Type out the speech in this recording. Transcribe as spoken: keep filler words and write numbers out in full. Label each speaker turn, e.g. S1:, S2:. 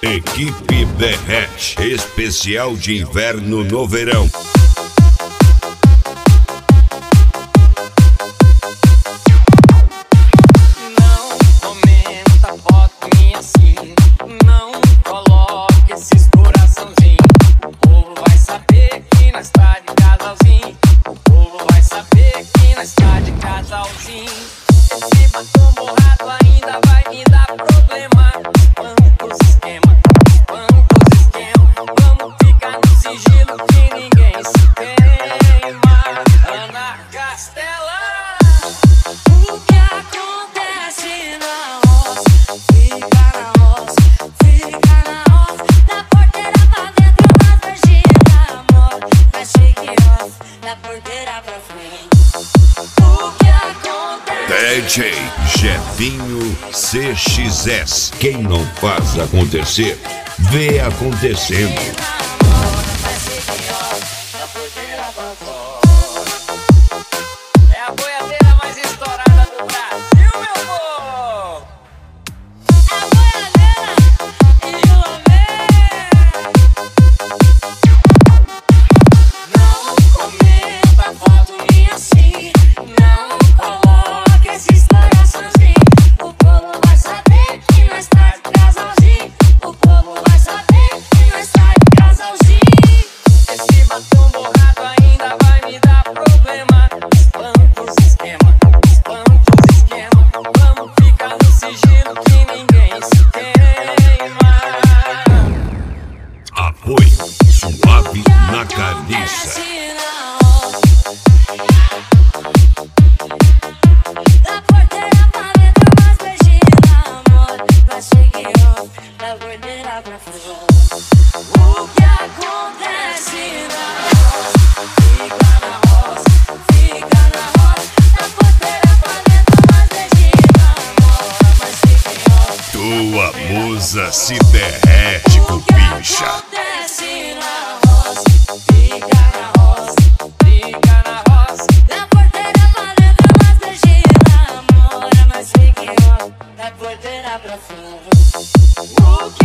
S1: Equipe Derrete, especial de inverno no verão.
S2: Não comenta foto minha assim, não coloque esses coraçãozinhos. O povo vai saber que nós tá de casalzinho. O povo vai saber que nós tá de casalzinho. Esse batom borrado ainda vai me dar problema. Quantos esquemas, quantos esquemas. Vamos ficar no sigilo que ninguém se queima. Ana Castela.
S3: O que acontece na roça, fica na roça, fica na roça. Da porteira pra dentro, mas vagina mora. Vai shake off, da porteira pra frente. O que acontece?
S1: D J Jefinho C X S. Quem não faz acontecer, vê acontecendo.
S3: Vai shake off, da porteira pra fora.
S2: É a boiadeira mais estourada do Brasil, meu povo!
S3: A boiadeira e o amor. Não comenta foto minha assim, não coloque esses coraçãozinhos. O povo vai saber que nós tá de casalzinho. O povo vai saber que nós tá de casalzinho.
S2: Esse batom borrado ainda vai me dar problema. Quantos esquemas, quantos esquemas. Vamos ficar no sigilo que ninguém se queima.
S1: Apoio suave na carniça.
S3: Da porteira pra dentro, mas vagina mora. Vai shake off, da porteira pra fora. O que acontece na roça, fica na roça, fica na roça. Da porteira pra dentro, mas vagina mora. Vai shake off.
S1: Tua musa se derrete,
S3: O que
S1: cupincha.
S3: acontece na roça, fica na roça,
S2: Fica na roça.
S3: da porteira pra dentro, mas vagina mora. Mas fique off, da porteira pra fora. O que